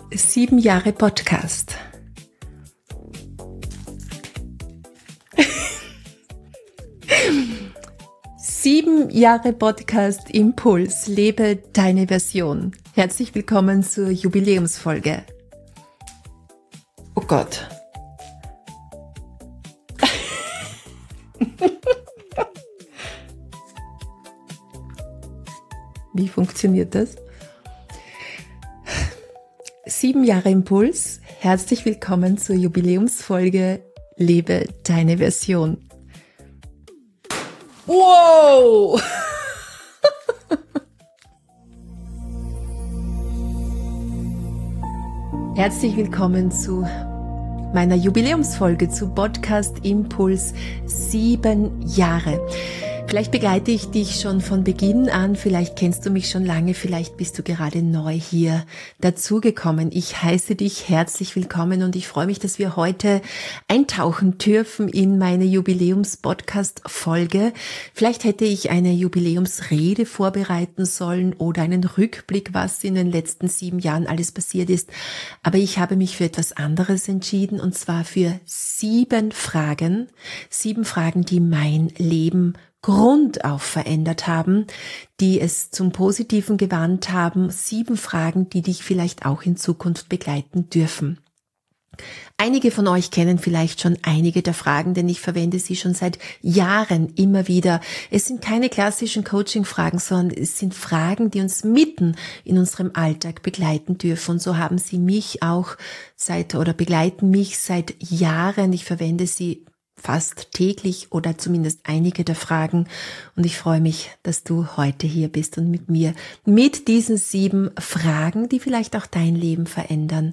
7 Jahre Podcast. Sieben Jahre Podcast Impuls, lebe deine Version. Herzlich willkommen zur Jubiläumsfolge. Oh Gott. Wie funktioniert das? 7 Jahre Impuls, herzlich willkommen zur Jubiläumsfolge Lebe deine Version. Wow! Herzlich willkommen zu meiner Jubiläumsfolge zu Podcast Impuls 7 Jahre. Vielleicht begleite ich dich schon von Beginn an, vielleicht kennst du mich schon lange, vielleicht bist du gerade neu hier dazugekommen. Ich heiße dich herzlich willkommen und ich freue mich, dass wir heute eintauchen dürfen in meine Jubiläums-Podcast-Folge. Vielleicht hätte ich eine Jubiläumsrede vorbereiten sollen oder einen Rückblick, was in den letzten 7 Jahren alles passiert ist. Aber ich habe mich für etwas anderes entschieden und zwar für 7 Fragen, die mein Leben grundauf verändert haben, die es zum Positiven gewandt haben, 7 Fragen, die dich vielleicht auch in Zukunft begleiten dürfen. Einige von euch kennen vielleicht schon einige der Fragen, denn ich verwende sie schon seit Jahren immer wieder. Es sind keine klassischen Coaching-Fragen, sondern es sind Fragen, die uns mitten in unserem Alltag begleiten dürfen. Und so haben sie mich auch begleiten mich seit Jahren. Ich verwende sie fast täglich oder zumindest einige der Fragen. Und ich freue mich, dass du heute hier bist und mit mir mit diesen 7 Fragen, die vielleicht auch dein Leben verändern,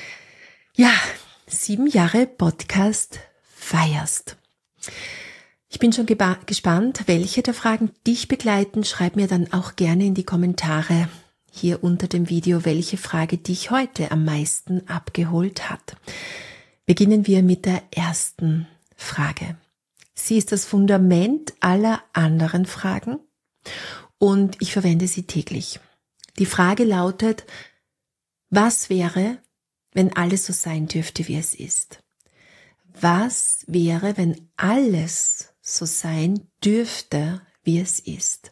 7 Jahre Podcast feierst. Ich bin schon gespannt, welche der Fragen dich begleiten. Schreib mir dann auch gerne in die Kommentare hier unter dem Video, welche Frage dich heute am meisten abgeholt hat. Beginnen wir mit der ersten Frage. Sie ist das Fundament aller anderen Fragen und ich verwende sie täglich. Die Frage lautet: Was wäre, wenn alles so sein dürfte, wie es ist? Was wäre, wenn alles so sein dürfte, wie es ist?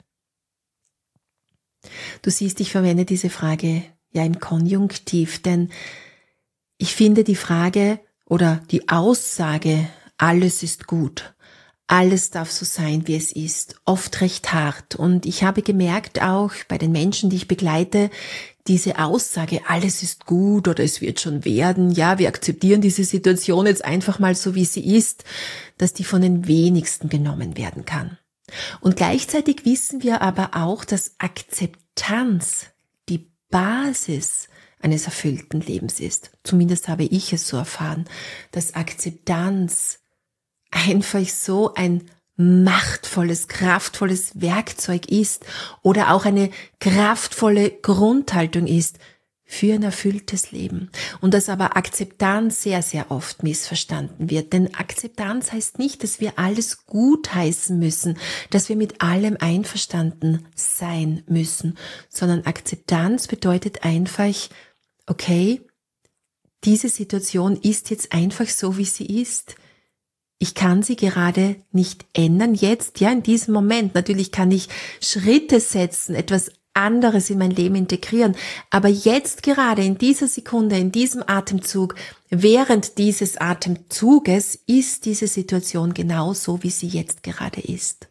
Du siehst, ich verwende diese Frage im Konjunktiv, denn ich finde die Frage oder die Aussage, alles ist gut, alles darf so sein, wie es ist, oft recht hart. Und ich habe gemerkt, auch bei den Menschen, die ich begleite, diese Aussage, alles ist gut oder es wird schon werden, wir akzeptieren diese Situation jetzt einfach mal so, wie sie ist, dass die von den wenigsten genommen werden kann. Und gleichzeitig wissen wir aber auch, dass Akzeptanz die Basis eines erfüllten Lebens ist. Zumindest habe ich es so erfahren, dass Akzeptanz einfach so ein machtvolles, kraftvolles Werkzeug ist oder auch eine kraftvolle Grundhaltung ist für ein erfülltes Leben. Und dass aber Akzeptanz sehr, sehr oft missverstanden wird. Denn Akzeptanz heißt nicht, dass wir alles gutheißen müssen, dass wir mit allem einverstanden sein müssen, sondern Akzeptanz bedeutet einfach, okay, diese Situation ist jetzt einfach so, wie sie ist. Ich kann sie gerade nicht ändern, jetzt, in diesem Moment. Natürlich kann ich Schritte setzen, etwas anderes in mein Leben integrieren. Aber jetzt gerade, in dieser Sekunde, in diesem Atemzug, während dieses Atemzuges, ist diese Situation genau so, wie sie jetzt gerade ist.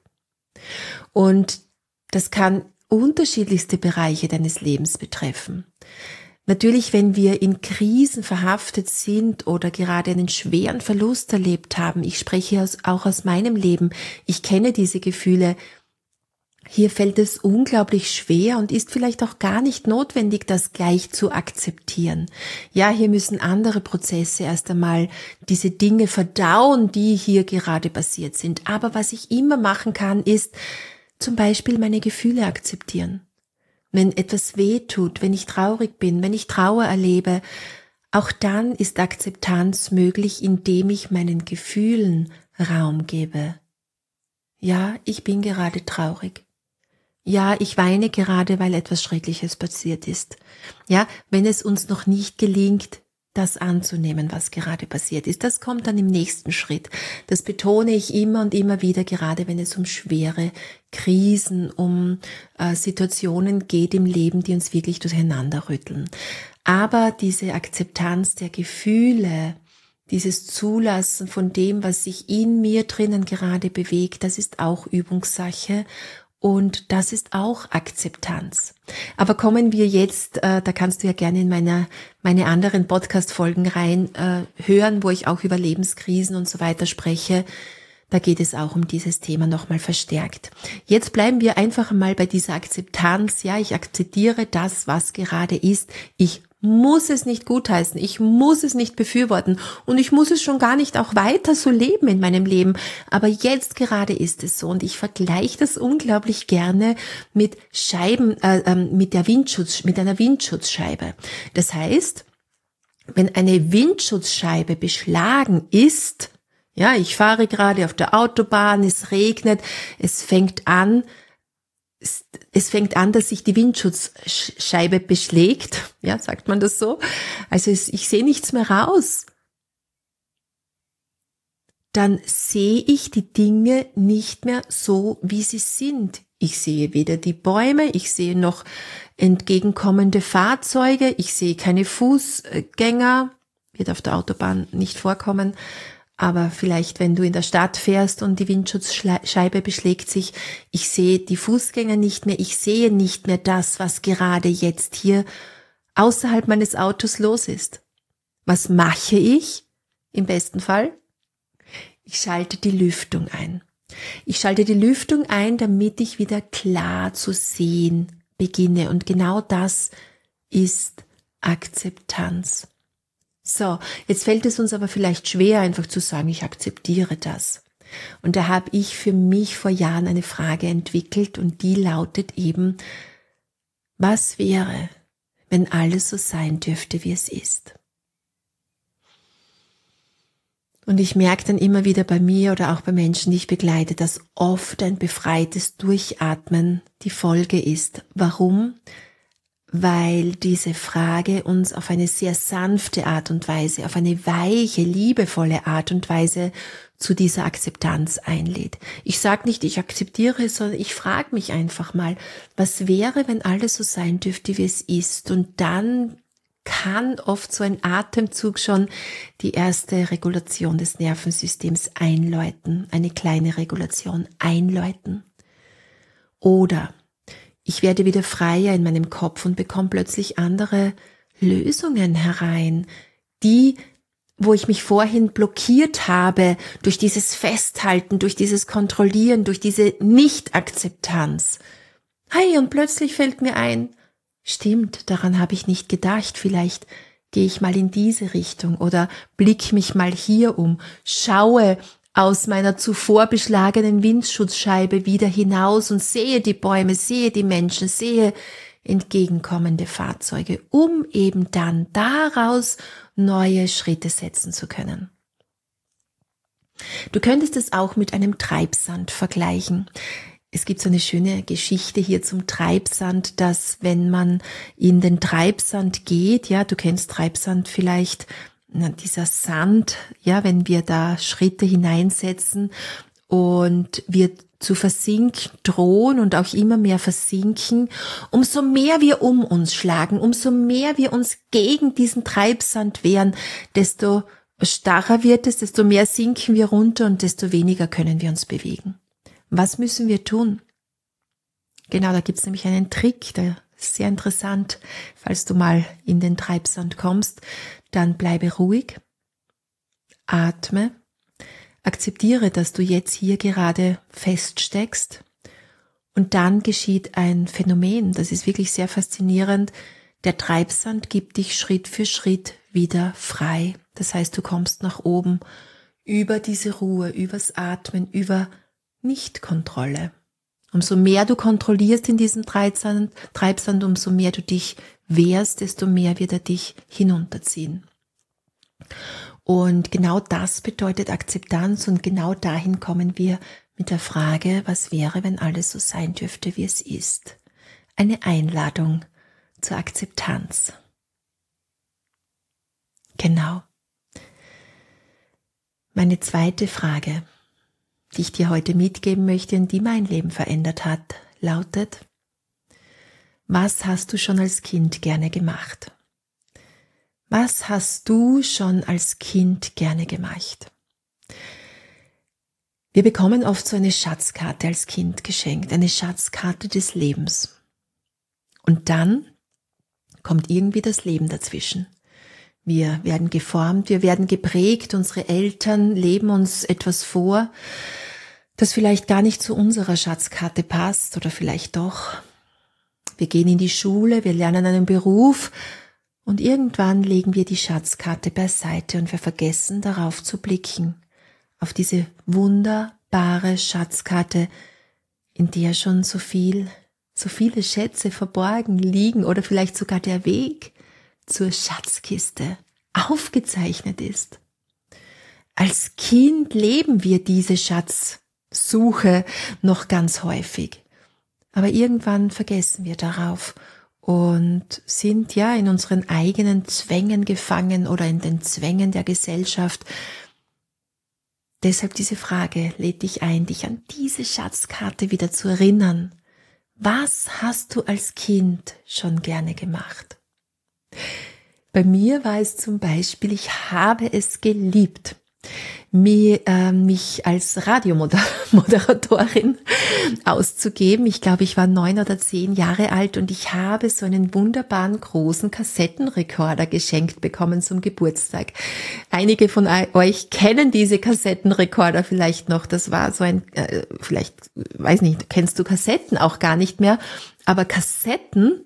Und das kann unterschiedlichste Bereiche deines Lebens betreffen. Natürlich, wenn wir in Krisen verhaftet sind oder gerade einen schweren Verlust erlebt haben, ich spreche auch aus meinem Leben, ich kenne diese Gefühle, hier fällt es unglaublich schwer und ist vielleicht auch gar nicht notwendig, das gleich zu akzeptieren. Hier müssen andere Prozesse erst einmal diese Dinge verdauen, die hier gerade passiert sind. Aber was ich immer machen kann, ist zum Beispiel meine Gefühle akzeptieren. Wenn etwas weh tut, wenn ich traurig bin, wenn ich Trauer erlebe, auch dann ist Akzeptanz möglich, indem ich meinen Gefühlen Raum gebe. Ja, ich bin gerade traurig. Ja, ich weine gerade, weil etwas Schreckliches passiert ist. Ja, wenn es uns noch nicht gelingt, das anzunehmen, was gerade passiert ist. Das kommt dann im nächsten Schritt. Das betone ich immer und immer wieder, gerade wenn es um schwere Krisen, um Situationen geht im Leben, die uns wirklich durcheinander rütteln. Aber diese Akzeptanz der Gefühle, dieses Zulassen von dem, was sich in mir drinnen gerade bewegt, das ist auch Übungssache. Und das ist auch Akzeptanz. Aber kommen wir jetzt, da kannst du ja gerne in meine anderen Podcast-Folgen rein hören, wo ich auch über Lebenskrisen und so weiter spreche. Da geht es auch um dieses Thema nochmal verstärkt. Jetzt bleiben wir einfach mal bei dieser Akzeptanz. Ja, ich akzeptiere das, was gerade ist. Ich muss es nicht gutheißen, ich muss es nicht befürworten und ich muss es schon gar nicht auch weiter so leben in meinem Leben. Aber jetzt gerade ist es so und ich vergleiche das unglaublich gerne mit Scheiben, mit einer Windschutzscheibe. Das heißt, wenn eine Windschutzscheibe beschlagen ist, ja, ich fahre gerade auf der Autobahn, es regnet, es fängt an, dass sich die Windschutzscheibe beschlägt. Ja, sagt man das so? Also ich sehe nichts mehr raus. Dann sehe ich die Dinge nicht mehr so, wie sie sind. Ich sehe weder die Bäume, ich sehe noch entgegenkommende Fahrzeuge, ich sehe keine Fußgänger, wird auf der Autobahn nicht vorkommen. Aber vielleicht, wenn du in der Stadt fährst und die Windschutzscheibe beschlägt sich, ich sehe die Fußgänger nicht mehr, ich sehe nicht mehr das, was gerade jetzt hier außerhalb meines Autos los ist. Was mache ich im besten Fall? Ich schalte die Lüftung ein. Ich schalte die Lüftung ein, damit ich wieder klar zu sehen beginne. Und genau das ist Akzeptanz. So, jetzt fällt es uns aber vielleicht schwer, einfach zu sagen, ich akzeptiere das. Und da habe ich für mich vor Jahren eine Frage entwickelt und die lautet eben, was wäre, wenn alles so sein dürfte, wie es ist? Und ich merke dann immer wieder bei mir oder auch bei Menschen, die ich begleite, dass oft ein befreites Durchatmen die Folge ist. Warum? Weil diese Frage uns auf eine sehr sanfte Art und Weise, auf eine weiche, liebevolle Art und Weise zu dieser Akzeptanz einlädt. Ich sage nicht, ich akzeptiere es, sondern ich frage mich einfach mal, was wäre, wenn alles so sein dürfte, wie es ist? Und dann kann oft so ein Atemzug schon die erste Regulation des Nervensystems einläuten, eine kleine Regulation einläuten. Oder ich werde wieder freier in meinem Kopf und bekomme plötzlich andere Lösungen herein, die, wo ich mich vorhin blockiert habe, durch dieses Festhalten, durch dieses Kontrollieren, durch diese Nicht-Akzeptanz. Hey, und plötzlich fällt mir ein, stimmt, daran habe ich nicht gedacht, vielleicht gehe ich mal in diese Richtung oder blicke mich mal hier um, schaue aus meiner zuvor beschlagenen Windschutzscheibe wieder hinaus und sehe die Bäume, sehe die Menschen, sehe entgegenkommende Fahrzeuge, um eben dann daraus neue Schritte setzen zu können. Du könntest es auch mit einem Treibsand vergleichen. Es gibt so eine schöne Geschichte hier zum Treibsand, dass wenn man in den Treibsand geht, ja, du kennst Treibsand vielleicht, dieser Sand, ja, wenn wir da Schritte hineinsetzen und wir zu versinken drohen und auch immer mehr versinken, umso mehr wir um uns schlagen, umso mehr wir uns gegen diesen Treibsand wehren, desto starrer wird es, desto mehr sinken wir runter und desto weniger können wir uns bewegen. Was müssen wir tun? Genau, da gibt's nämlich einen Trick, der ist sehr interessant. Falls du mal in den Treibsand kommst, dann bleibe ruhig, atme, akzeptiere, dass du jetzt hier gerade feststeckst und dann geschieht ein Phänomen, das ist wirklich sehr faszinierend. Der Treibsand gibt dich Schritt für Schritt wieder frei. Das heißt, du kommst nach oben über diese Ruhe, übers Atmen, über Nichtkontrolle. Umso mehr du kontrollierst in diesem Treibsand, umso mehr du dich wehrst, desto mehr wird er dich hinunterziehen. Und genau das bedeutet Akzeptanz und genau dahin kommen wir mit der Frage, was wäre, wenn alles so sein dürfte, wie es ist? Eine Einladung zur Akzeptanz. Genau. Meine zweite Frage, die ich dir heute mitgeben möchte und die mein Leben verändert hat, lautet: Was hast du schon als Kind gerne gemacht? Was hast du schon als Kind gerne gemacht? Wir bekommen oft so eine Schatzkarte als Kind geschenkt, eine Schatzkarte des Lebens. Und dann kommt irgendwie das Leben dazwischen. Wir werden geformt, wir werden geprägt, unsere Eltern leben uns etwas vor, das vielleicht gar nicht zu unserer Schatzkarte passt oder vielleicht doch. Wir gehen in die Schule, wir lernen einen Beruf und irgendwann legen wir die Schatzkarte beiseite und wir vergessen darauf zu blicken, auf diese wunderbare Schatzkarte, in der schon so viele Schätze verborgen liegen oder vielleicht sogar der Weg zur Schatzkiste aufgezeichnet ist. Als Kind leben wir diese Schatzsuche noch ganz häufig, aber irgendwann vergessen wir darauf und sind ja in unseren eigenen Zwängen gefangen oder in den Zwängen der Gesellschaft. Deshalb diese Frage lädt dich ein, dich an diese Schatzkarte wieder zu erinnern. Was hast du als Kind schon gerne gemacht? Bei mir war es zum Beispiel, ich habe es geliebt, mich als Radiomoderatorin auszugeben. Ich glaube, ich war 9 oder 10 Jahre alt und ich habe so einen wunderbaren großen Kassettenrekorder geschenkt bekommen zum Geburtstag. Einige von euch kennen diese Kassettenrekorder vielleicht noch. Das war so ein, vielleicht, weiß nicht, kennst du Kassetten auch gar nicht mehr, aber Kassetten,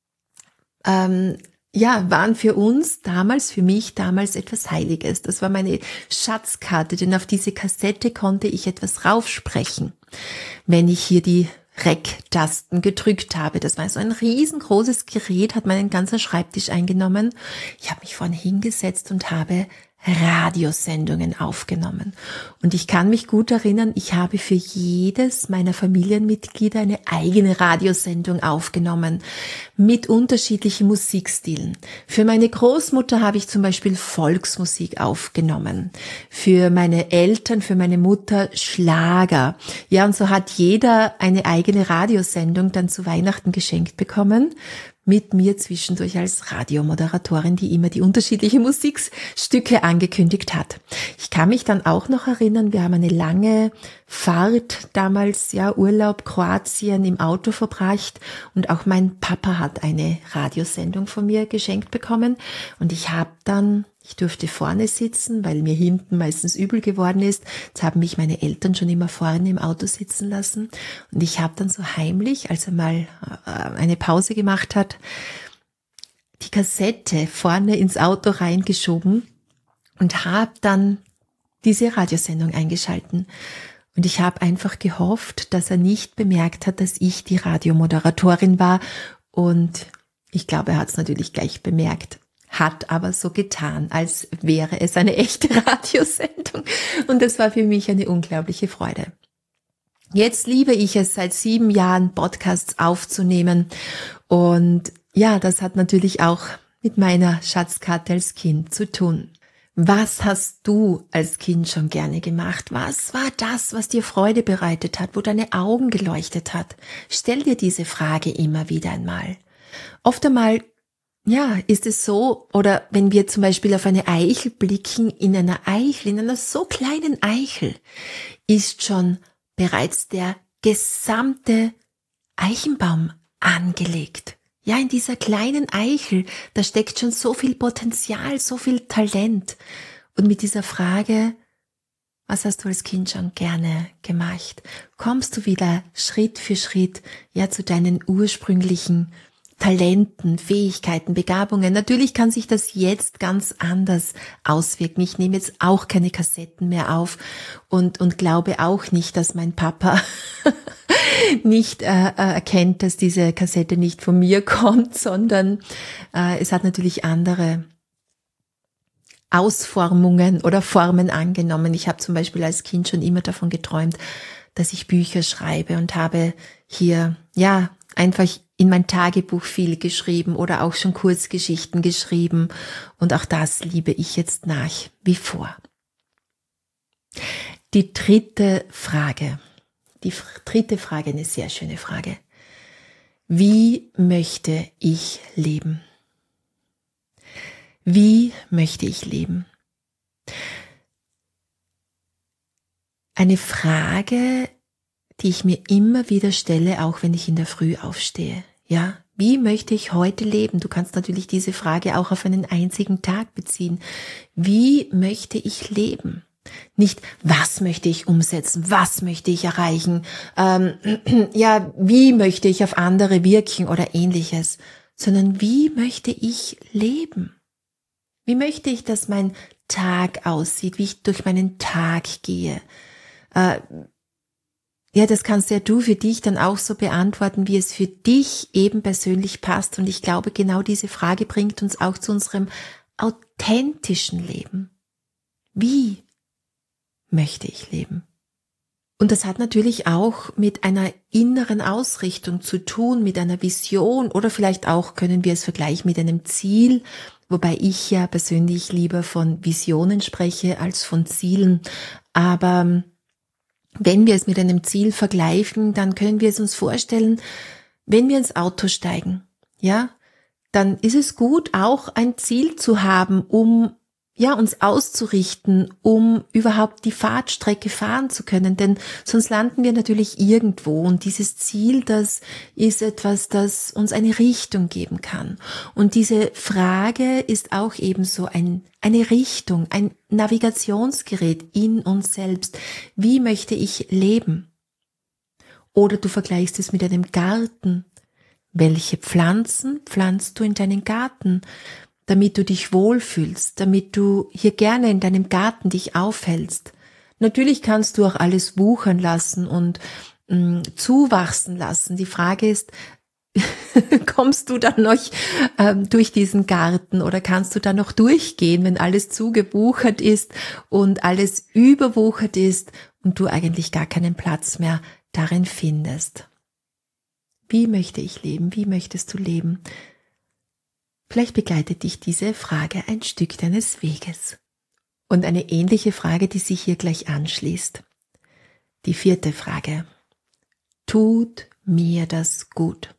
waren für uns damals, für mich damals etwas Heiliges. Das war meine Schatzkarte, denn auf diese Kassette konnte ich etwas raufsprechen, wenn ich hier die Rec-Tasten gedrückt habe. Das war so ein riesengroßes Gerät, hat meinen ganzen Schreibtisch eingenommen. Ich habe mich vorne hingesetzt und habe Radiosendungen aufgenommen. Und ich kann mich gut erinnern, ich habe für jedes meiner Familienmitglieder eine eigene Radiosendung aufgenommen mit unterschiedlichen Musikstilen. Für meine Großmutter habe ich zum Beispiel Volksmusik aufgenommen. Für meine Eltern, für meine Mutter Schlager. Ja, und so hat jeder eine eigene Radiosendung dann zu Weihnachten geschenkt bekommen. Mit mir zwischendurch als Radiomoderatorin, die immer die unterschiedlichen Musikstücke angekündigt hat. Ich kann mich dann auch noch erinnern, wir haben eine lange Fahrt damals, Urlaub, Kroatien im Auto verbracht und auch mein Papa hat eine Radiosendung von mir geschenkt bekommen und ich durfte vorne sitzen, weil mir hinten meistens übel geworden ist. Jetzt haben mich meine Eltern schon immer vorne im Auto sitzen lassen. Und ich habe dann so heimlich, als er mal eine Pause gemacht hat, die Kassette vorne ins Auto reingeschoben und habe dann diese Radiosendung eingeschalten. Und ich habe einfach gehofft, dass er nicht bemerkt hat, dass ich die Radiomoderatorin war. Und ich glaube, er hat es natürlich gleich bemerkt. Hat aber so getan, als wäre es eine echte Radiosendung. Und das war für mich eine unglaubliche Freude. Jetzt liebe ich es, seit 7 Jahren Podcasts aufzunehmen. Und ja, das hat natürlich auch mit meiner Schatzkarte als Kind zu tun. Was hast du als Kind schon gerne gemacht? Was war das, was dir Freude bereitet hat, wo deine Augen geleuchtet hat? Stell dir diese Frage immer wieder einmal. Oft einmal ist es so, oder wenn wir zum Beispiel auf eine Eichel blicken, in einer so kleinen Eichel, ist schon bereits der gesamte Eichenbaum angelegt. Ja, in dieser kleinen Eichel, da steckt schon so viel Potenzial, so viel Talent. Und mit dieser Frage, was hast du als Kind schon gerne gemacht, kommst du wieder Schritt für Schritt, zu deinen ursprünglichen Talenten, Fähigkeiten, Begabungen. Natürlich kann sich das jetzt ganz anders auswirken. Ich nehme jetzt auch keine Kassetten mehr auf und glaube auch nicht, dass mein Papa nicht erkennt, dass diese Kassette nicht von mir kommt, sondern es hat natürlich andere Ausformungen oder Formen angenommen. Ich habe zum Beispiel als Kind schon immer davon geträumt, dass ich Bücher schreibe und habe hier, einfach in mein Tagebuch viel geschrieben oder auch schon Kurzgeschichten geschrieben. Und auch das liebe ich jetzt nach wie vor. Die dritte Frage, eine sehr schöne Frage. Wie möchte ich leben? Wie möchte ich leben? Eine Frage, die ich mir immer wieder stelle, auch wenn ich in der Früh aufstehe. Ja, wie möchte ich heute leben? Du kannst natürlich diese Frage auch auf einen einzigen Tag beziehen. Wie möchte ich leben? Nicht, was möchte ich umsetzen? Was möchte ich erreichen? Wie möchte ich auf andere wirken oder ähnliches? Sondern wie möchte ich leben? Wie möchte ich, dass mein Tag aussieht? Wie ich durch meinen Tag gehe? Das kannst ja du für dich dann auch so beantworten, wie es für dich eben persönlich passt. Und ich glaube, genau diese Frage bringt uns auch zu unserem authentischen Leben. Wie möchte ich leben? Und das hat natürlich auch mit einer inneren Ausrichtung zu tun, mit einer Vision oder vielleicht auch können wir es vergleichen mit einem Ziel, wobei ich ja persönlich lieber von Visionen spreche als von Zielen. Aber wenn wir es mit einem Ziel vergleichen, dann können wir es uns vorstellen, wenn wir ins Auto steigen, dann ist es gut, auch ein Ziel zu haben, um uns auszurichten, um überhaupt die Fahrtstrecke fahren zu können, denn sonst landen wir natürlich irgendwo und dieses Ziel, das ist etwas, das uns eine Richtung geben kann. Und diese Frage ist auch ebenso eine Richtung, ein Navigationsgerät in uns selbst. Wie möchte ich leben? Oder du vergleichst es mit einem Garten. Welche Pflanzen pflanzt du in deinen Garten, damit du dich wohlfühlst, damit du hier gerne in deinem Garten dich aufhältst? Natürlich kannst du auch alles wuchern lassen und zuwachsen lassen. Die Frage ist, kommst du dann noch durch diesen Garten oder kannst du da noch durchgehen, wenn alles zugewuchert ist und alles überwuchert ist und du eigentlich gar keinen Platz mehr darin findest? Wie möchte ich leben? Wie möchtest du leben? Vielleicht begleitet dich diese Frage ein Stück deines Weges. Und eine ähnliche Frage, die sich hier gleich anschließt. Die vierte Frage. Tut mir das gut?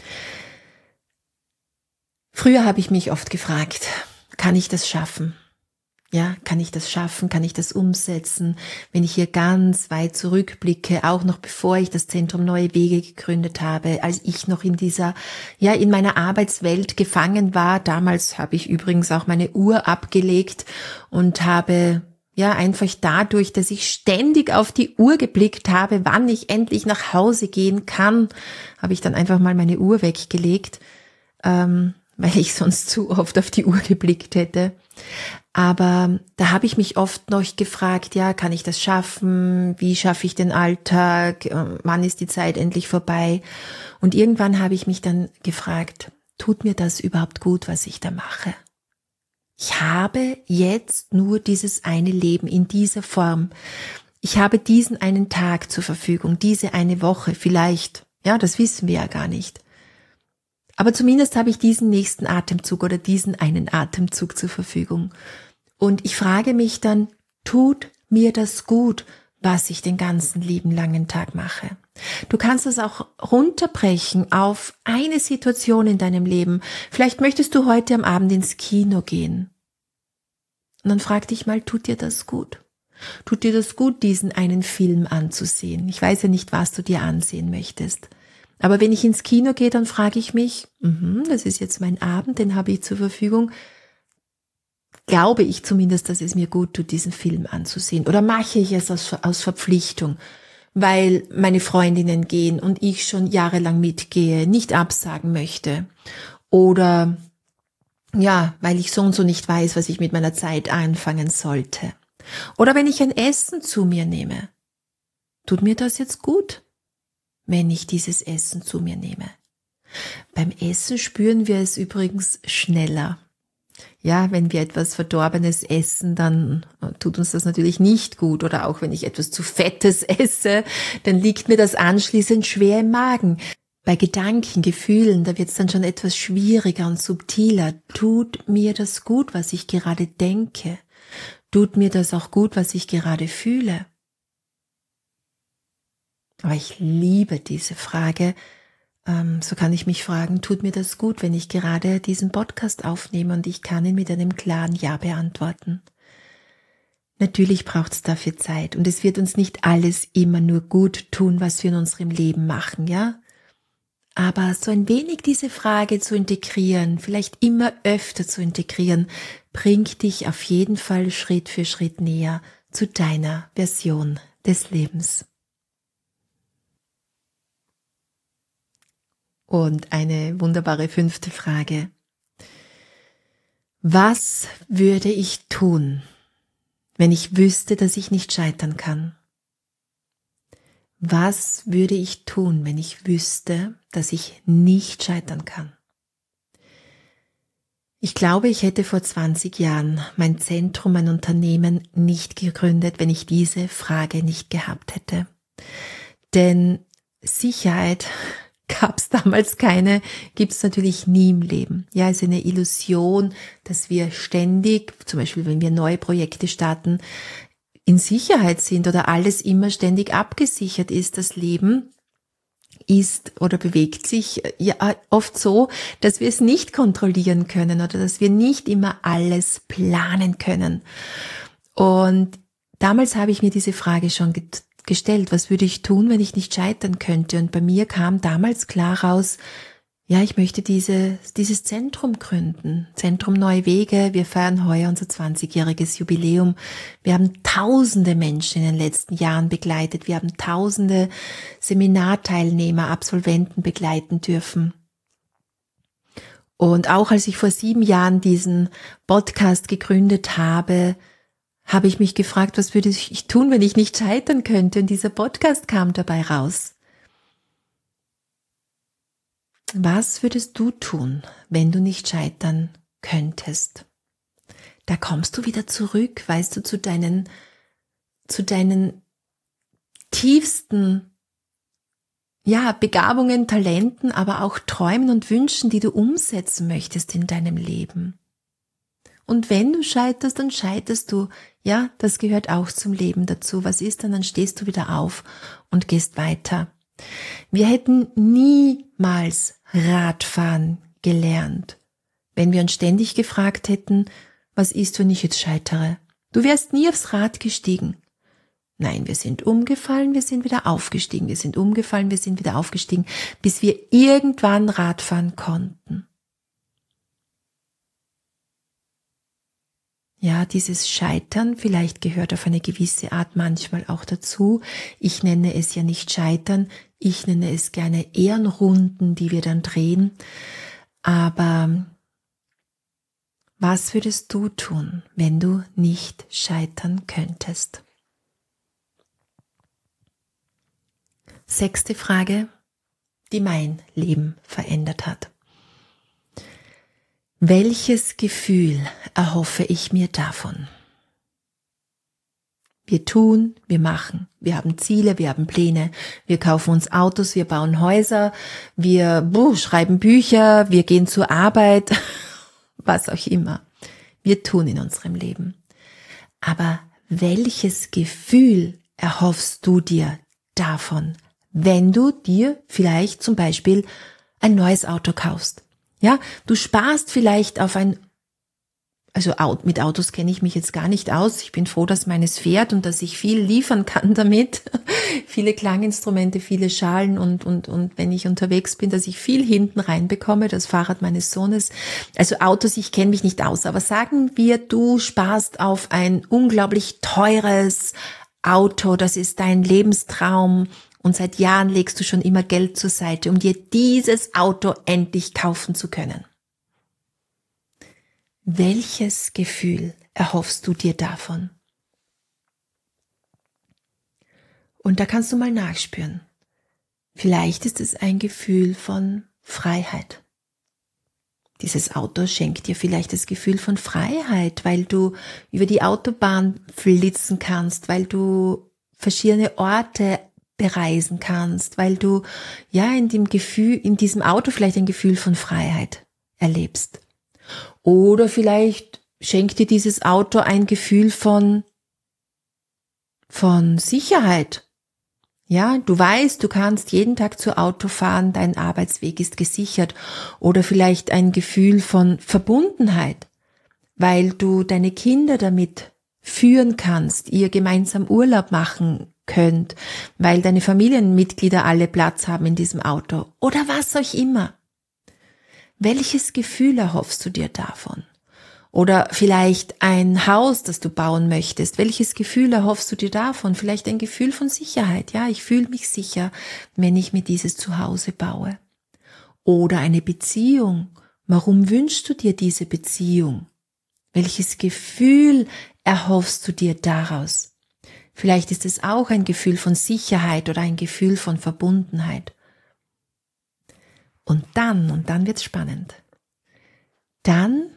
Früher habe ich mich oft gefragt, kann ich das schaffen? Kann ich das schaffen? Kann ich das umsetzen? Wenn ich hier ganz weit zurückblicke, auch noch bevor ich das Zentrum Neue Wege gegründet habe, als ich noch in dieser, in meiner Arbeitswelt gefangen war. Damals habe ich übrigens auch meine Uhr abgelegt und habe einfach dadurch, dass ich ständig auf die Uhr geblickt habe, wann ich endlich nach Hause gehen kann, habe ich dann einfach mal meine Uhr weggelegt, weil ich sonst zu oft auf die Uhr geblickt hätte. Aber da habe ich mich oft noch gefragt, kann ich das schaffen? Wie schaffe ich den Alltag? Wann ist die Zeit endlich vorbei? Und irgendwann habe ich mich dann gefragt, tut mir das überhaupt gut, was ich da mache? Ich habe jetzt nur dieses eine Leben in dieser Form. Ich habe diesen einen Tag zur Verfügung, diese eine Woche vielleicht. Das wissen wir ja gar nicht. Aber zumindest habe ich diesen nächsten Atemzug oder diesen einen Atemzug zur Verfügung. Und ich frage mich dann, tut mir das gut, was ich den ganzen lieben langen Tag mache? Du kannst es auch runterbrechen auf eine Situation in deinem Leben. Vielleicht möchtest du heute am Abend ins Kino gehen. Und dann frag dich mal, tut dir das gut? Tut dir das gut, diesen einen Film anzusehen? Ich weiß ja nicht, was du dir ansehen möchtest. Aber wenn ich ins Kino gehe, dann frage ich mich, das ist jetzt mein Abend, den habe ich zur Verfügung. Glaube ich zumindest, dass es mir gut tut, diesen Film anzusehen? Oder mache ich es aus Verpflichtung, weil meine Freundinnen gehen und ich schon jahrelang mitgehe, nicht absagen möchte? Oder weil ich so und so nicht weiß, was ich mit meiner Zeit anfangen sollte? Oder wenn ich ein Essen zu mir nehme, tut mir das jetzt gut, wenn ich dieses Essen zu mir nehme? Beim Essen spüren wir es übrigens schneller. Ja, wenn wir etwas Verdorbenes essen, dann tut uns das natürlich nicht gut. Oder auch wenn ich etwas zu Fettes esse, dann liegt mir das anschließend schwer im Magen. Bei Gedanken, Gefühlen, da wird es dann schon etwas schwieriger und subtiler. Tut mir das gut, was ich gerade denke? Tut mir das auch gut, was ich gerade fühle? Aber ich liebe diese Frage. So kann ich mich fragen, tut mir das gut, wenn ich gerade diesen Podcast aufnehme und ich kann ihn mit einem klaren Ja beantworten? Natürlich braucht es dafür Zeit und es wird uns nicht alles immer nur gut tun, was wir in unserem Leben machen, ja? Aber so ein wenig diese Frage zu integrieren, vielleicht immer öfter zu integrieren, bringt dich auf jeden Fall Schritt für Schritt näher zu deiner Version des Lebens. Und eine wunderbare 5. Frage. Was würde ich tun, wenn ich wüsste, dass ich nicht scheitern kann? Was würde ich tun, wenn ich wüsste, dass ich nicht scheitern kann? Ich glaube, ich hätte vor 20 Jahren mein Zentrum, mein Unternehmen nicht gegründet, wenn ich diese Frage nicht gehabt hätte. Denn Sicherheit gab es damals keine, gibt es natürlich nie im Leben. Ja, es ist eine Illusion, dass wir ständig, zum Beispiel wenn wir neue Projekte starten, in Sicherheit sind oder alles immer ständig abgesichert ist. Das Leben ist oder bewegt sich ja oft so, dass wir es nicht kontrollieren können oder dass wir nicht immer alles planen können. Und damals habe ich mir diese Frage schon gestellt, was würde ich tun, wenn ich nicht scheitern könnte? Und bei mir kam damals klar raus, ja, ich möchte dieses Zentrum gründen, Zentrum Neue Wege. Wir feiern heuer unser 20-jähriges Jubiläum. Wir haben tausende Menschen in den letzten Jahren begleitet. Wir haben tausende Seminarteilnehmer, Absolventen begleiten dürfen. Und auch als ich vor 7 Jahren diesen Podcast gegründet habe, habe ich mich gefragt, was würde ich tun, wenn ich nicht scheitern könnte? Und dieser Podcast kam dabei raus. Was würdest du tun, wenn du nicht scheitern könntest? Da kommst du wieder zurück, weißt du, zu deinen tiefsten, ja, Begabungen, Talenten, aber auch Träumen und Wünschen, die du umsetzen möchtest in deinem Leben. Und wenn du scheiterst, dann scheiterst du. Ja, das gehört auch zum Leben dazu. Was ist dann? Dann stehst du wieder auf und gehst weiter. Wir hätten niemals Radfahren gelernt, wenn wir uns ständig gefragt hätten, was ist, wenn ich jetzt scheitere? Du wärst nie aufs Rad gestiegen. Nein, wir sind umgefallen, wir sind wieder aufgestiegen, wir sind umgefallen, wir sind wieder aufgestiegen, bis wir irgendwann Radfahren konnten. Ja, dieses Scheitern, vielleicht gehört auf eine gewisse Art manchmal auch dazu. Ich nenne es ja nicht Scheitern, ich nenne es gerne Ehrenrunden, die wir dann drehen. Aber was würdest du tun, wenn du nicht scheitern könntest? 6. Frage, die mein Leben verändert hat. Welches Gefühl erhoffe ich mir davon? Wir tun, wir machen, wir haben Ziele, wir haben Pläne, wir kaufen uns Autos, wir bauen Häuser, wir schreiben Bücher, wir gehen zur Arbeit, was auch immer. Wir tun in unserem Leben. Aber welches Gefühl erhoffst du dir davon, wenn du dir vielleicht zum Beispiel ein neues Auto kaufst? Ja, du sparst vielleicht auf mit Autos kenne ich mich jetzt gar nicht aus. Ich bin froh, dass meines fährt und dass ich viel liefern kann damit. Viele Klanginstrumente, viele Schalen und wenn ich unterwegs bin, dass ich viel hinten reinbekomme, das Fahrrad meines Sohnes. Also Autos, ich kenne mich nicht aus. Aber sagen wir, du sparst auf ein unglaublich teures Auto, das ist dein Lebenstraum. Und seit Jahren legst du schon immer Geld zur Seite, um dir dieses Auto endlich kaufen zu können. Welches Gefühl erhoffst du dir davon? Und da kannst du mal nachspüren. Vielleicht ist es ein Gefühl von Freiheit. Dieses Auto schenkt dir vielleicht das Gefühl von Freiheit, weil du über die Autobahn flitzen kannst, weil du verschiedene Orte bereisen kannst, weil du ja in diesem Auto vielleicht ein Gefühl von Freiheit erlebst. Oder vielleicht schenkt dir dieses Auto ein Gefühl von Sicherheit. Ja, du weißt, du kannst jeden Tag zu Auto fahren, dein Arbeitsweg ist gesichert. Oder vielleicht ein Gefühl von Verbundenheit, weil du deine Kinder damit führen kannst, ihr gemeinsam Urlaub machen könnt, weil deine Familienmitglieder alle Platz haben in diesem Auto. Oder was auch immer. Welches Gefühl erhoffst du dir davon? Oder vielleicht ein Haus, das du bauen möchtest. Welches Gefühl erhoffst du dir davon? Vielleicht ein Gefühl von Sicherheit. Ja, ich fühle mich sicher, wenn ich mir dieses Zuhause baue. Oder eine Beziehung. Warum wünschst du dir diese Beziehung? Welches Gefühl erhoffst du dir daraus? Vielleicht ist es auch ein Gefühl von Sicherheit oder ein Gefühl von Verbundenheit. Und dann wird's spannend. Dann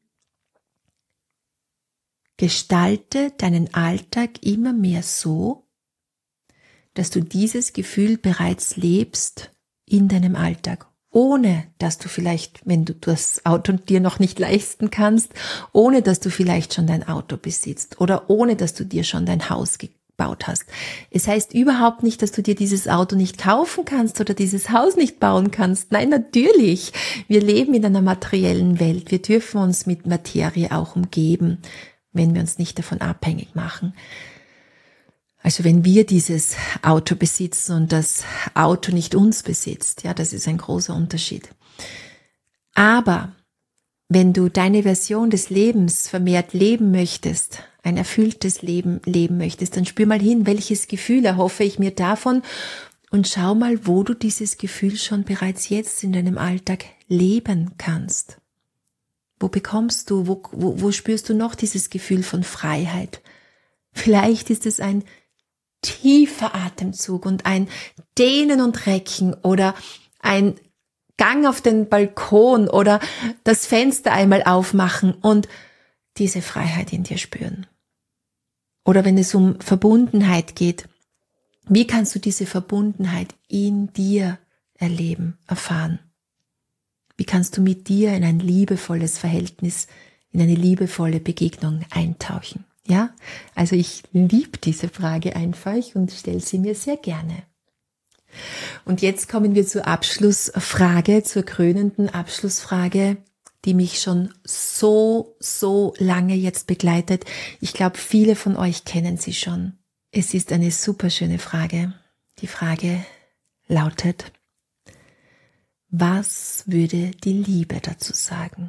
gestalte deinen Alltag immer mehr so, dass du dieses Gefühl bereits lebst in deinem Alltag, ohne dass du vielleicht, wenn du das Auto dir noch nicht leisten kannst, ohne dass du vielleicht schon dein Auto besitzt oder ohne dass du dir schon dein Haus gebaut hast. Es heißt überhaupt nicht, dass du dir dieses Auto nicht kaufen kannst oder dieses Haus nicht bauen kannst. Nein, natürlich. Wir leben in einer materiellen Welt. Wir dürfen uns mit Materie auch umgeben, wenn wir uns nicht davon abhängig machen. Also wenn wir dieses Auto besitzen und das Auto nicht uns besitzt, ja, das ist ein großer Unterschied. Aber wenn du deine Version des Lebens vermehrt leben möchtest, ein erfülltes Leben leben möchtest, dann spür mal hin, welches Gefühl erhoffe ich mir davon und schau mal, wo du dieses Gefühl schon bereits jetzt in deinem Alltag leben kannst. Wo bekommst du, wo spürst du noch dieses Gefühl von Freiheit? Vielleicht ist es ein tiefer Atemzug und ein Dehnen und Recken oder ein Gang auf den Balkon oder das Fenster einmal aufmachen und diese Freiheit in dir spüren. Oder wenn es um Verbundenheit geht, wie kannst du diese Verbundenheit in dir erleben, erfahren? Wie kannst du mit dir in ein liebevolles Verhältnis, in eine liebevolle Begegnung eintauchen? Ja, also ich liebe diese Frage einfach und stelle sie mir sehr gerne. Und jetzt kommen wir zur Abschlussfrage, zur krönenden Abschlussfrage, die mich schon so lange jetzt begleitet. Ich glaube, viele von euch kennen sie schon. Es ist eine super schöne Frage. Die Frage lautet: Was würde die Liebe dazu sagen?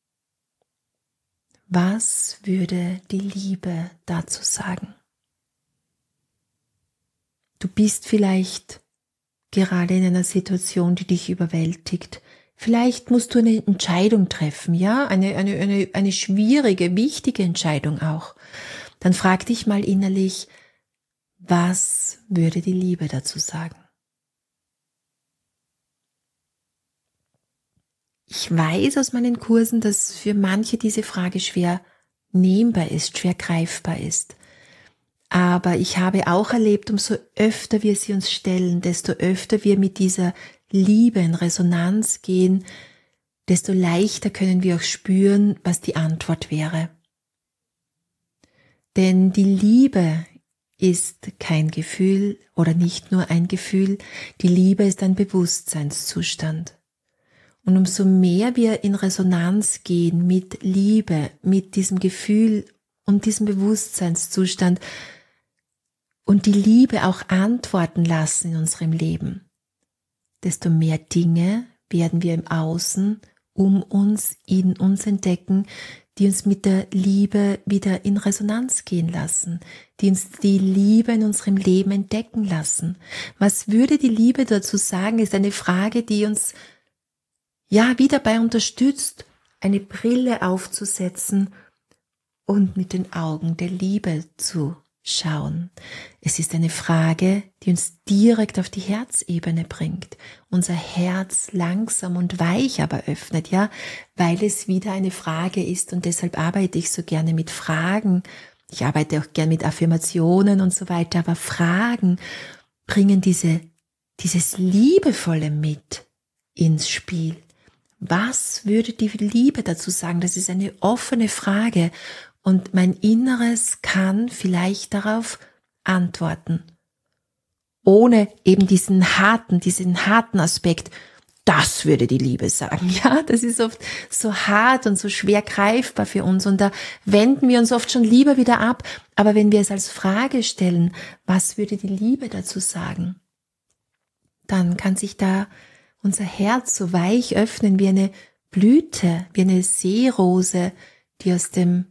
Was würde die Liebe dazu sagen? Du bist vielleicht gerade in einer Situation, die dich überwältigt. Vielleicht musst du eine Entscheidung treffen, ja, eine schwierige, wichtige Entscheidung auch. Dann frag dich mal innerlich, was würde die Liebe dazu sagen? Ich weiß aus meinen Kursen, dass für manche diese Frage schwer nehmbar ist, schwer greifbar ist. Aber ich habe auch erlebt, umso öfter wir sie uns stellen, desto öfter wir mit dieser Liebe in Resonanz gehen, desto leichter können wir auch spüren, was die Antwort wäre. Denn die Liebe ist kein Gefühl oder nicht nur ein Gefühl, die Liebe ist ein Bewusstseinszustand. Und umso mehr wir in Resonanz gehen mit Liebe, mit diesem Gefühl und diesem Bewusstseinszustand und die Liebe auch antworten lassen in unserem Leben, desto mehr Dinge werden wir im Außen um uns, in uns entdecken, die uns mit der Liebe wieder in Resonanz gehen lassen, die uns die Liebe in unserem Leben entdecken lassen. Was würde die Liebe dazu sagen, ist eine Frage, die uns wieder dabei unterstützt, eine Brille aufzusetzen und mit den Augen der Liebe zu schauen. Es ist eine Frage, die uns direkt auf die Herzebene bringt, unser Herz langsam und weich aber öffnet, ja, weil es wieder eine Frage ist und deshalb arbeite ich so gerne mit Fragen. Ich arbeite auch gerne mit Affirmationen und so weiter, aber Fragen bringen dieses Liebevolle mit ins Spiel. Was würde die Liebe dazu sagen? Das ist eine offene Frage. Und mein Inneres kann vielleicht darauf antworten. Ohne eben diesen harten Aspekt, das würde die Liebe sagen. Ja, das ist oft so hart und so schwer greifbar für uns. Und da wenden wir uns oft schon lieber wieder ab. Aber wenn wir es als Frage stellen, was würde die Liebe dazu sagen? Dann kann sich da unser Herz so weich öffnen wie eine Blüte, wie eine Seerose, die aus dem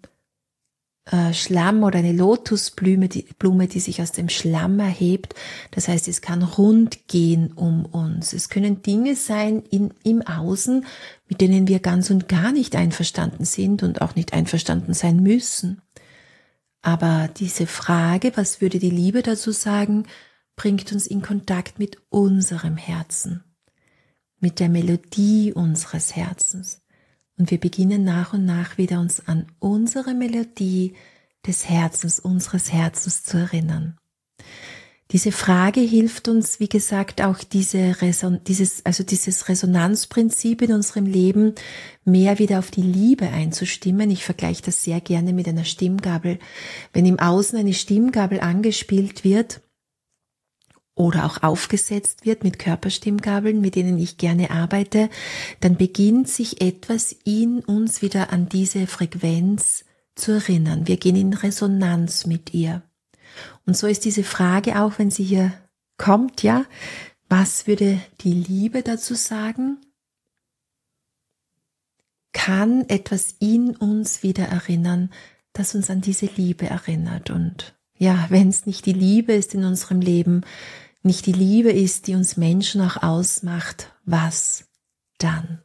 Schlamm oder eine Lotusblume, die sich aus dem Schlamm erhebt. Das heißt, es kann rund gehen um uns. Es können Dinge sein im Außen, mit denen wir ganz und gar nicht einverstanden sind und auch nicht einverstanden sein müssen. Aber diese Frage, was würde die Liebe dazu sagen, bringt uns in Kontakt mit unserem Herzen, mit der Melodie unseres Herzens. Und wir beginnen nach und nach wieder uns an unsere Melodie des Herzens, unseres Herzens zu erinnern. Diese Frage hilft uns, wie gesagt, auch dieses Resonanzprinzip in unserem Leben mehr wieder auf die Liebe einzustimmen. Ich vergleiche das sehr gerne mit einer Stimmgabel. Wenn im Außen eine Stimmgabel angespielt wird, oder auch aufgesetzt wird mit Körperstimmgabeln, mit denen ich gerne arbeite, dann beginnt sich etwas in uns wieder an diese Frequenz zu erinnern. Wir gehen in Resonanz mit ihr. Und so ist diese Frage auch, wenn sie hier kommt, ja, was würde die Liebe dazu sagen? Kann etwas in uns wieder erinnern, das uns an diese Liebe erinnert. Und ja, wenn es nicht die Liebe ist in unserem Leben, nicht die Liebe ist, die uns Menschen auch ausmacht, was dann?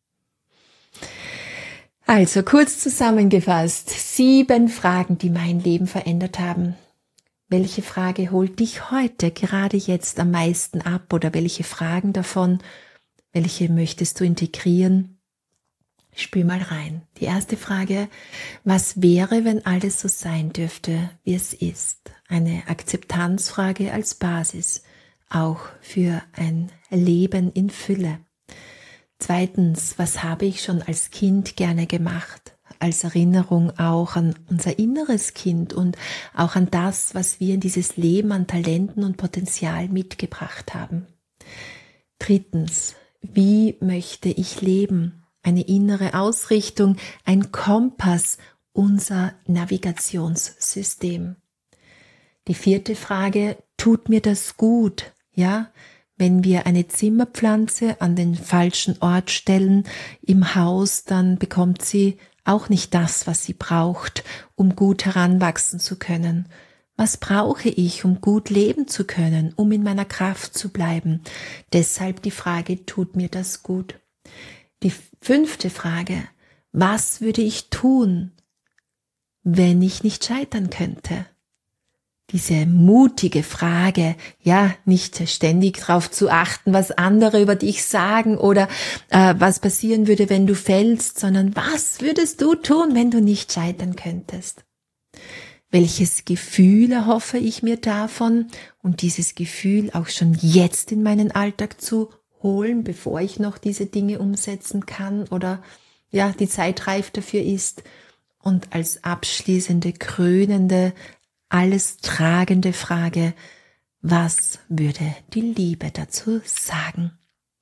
Also kurz zusammengefasst, 7 Fragen, die mein Leben verändert haben. Welche Frage holt dich heute, gerade jetzt am meisten ab oder welche Fragen davon, welche möchtest du integrieren? Spür mal rein. Die erste Frage, was wäre, wenn alles so sein dürfte, wie es ist? Eine Akzeptanzfrage als Basis, auch für ein Leben in Fülle. 2, was habe ich schon als Kind gerne gemacht? Als Erinnerung auch an unser inneres Kind und auch an das, was wir in dieses Leben an Talenten und Potenzial mitgebracht haben. 3, wie möchte ich leben? Eine innere Ausrichtung, ein Kompass, unser Navigationssystem. Die 4. Frage, tut mir das gut? Ja, wenn wir eine Zimmerpflanze an den falschen Ort stellen im Haus, dann bekommt sie auch nicht das, was sie braucht, um gut heranwachsen zu können. Was brauche ich, um gut leben zu können, um in meiner Kraft zu bleiben? Deshalb die Frage, tut mir das gut? Die 5. Frage, was würde ich tun, wenn ich nicht scheitern könnte? Diese mutige Frage, ja, nicht ständig darauf zu achten, was andere über dich sagen oder was passieren würde, wenn du fällst, sondern was würdest du tun, wenn du nicht scheitern könntest? Welches Gefühl erhoffe ich mir davon und dieses Gefühl auch schon jetzt in meinen Alltag zu holen, bevor ich noch diese Dinge umsetzen kann oder ja, die Zeit reif dafür ist? Und als abschließende, krönende, alles tragende Frage, was würde die Liebe dazu sagen?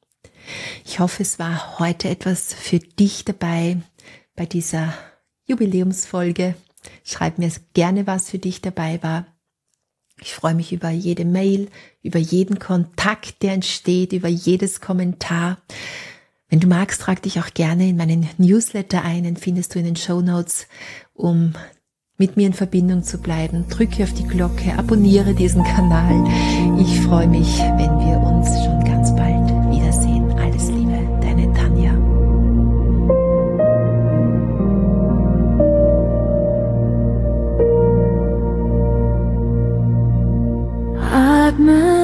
Ich hoffe, es war heute etwas für dich dabei bei dieser Jubiläumsfolge. Schreib mir gerne, was für dich dabei war. Ich freue mich über jede Mail, über jeden Kontakt, der entsteht, über jedes Kommentar. Wenn du magst, trag dich auch gerne in meinen Newsletter ein, den findest du in den Shownotes, um mit mir in Verbindung zu bleiben. Drücke auf die Glocke, abonniere diesen Kanal. Ich freue mich, wenn wir uns schon ganz bald wiedersehen. Alles Liebe, deine Tanja. My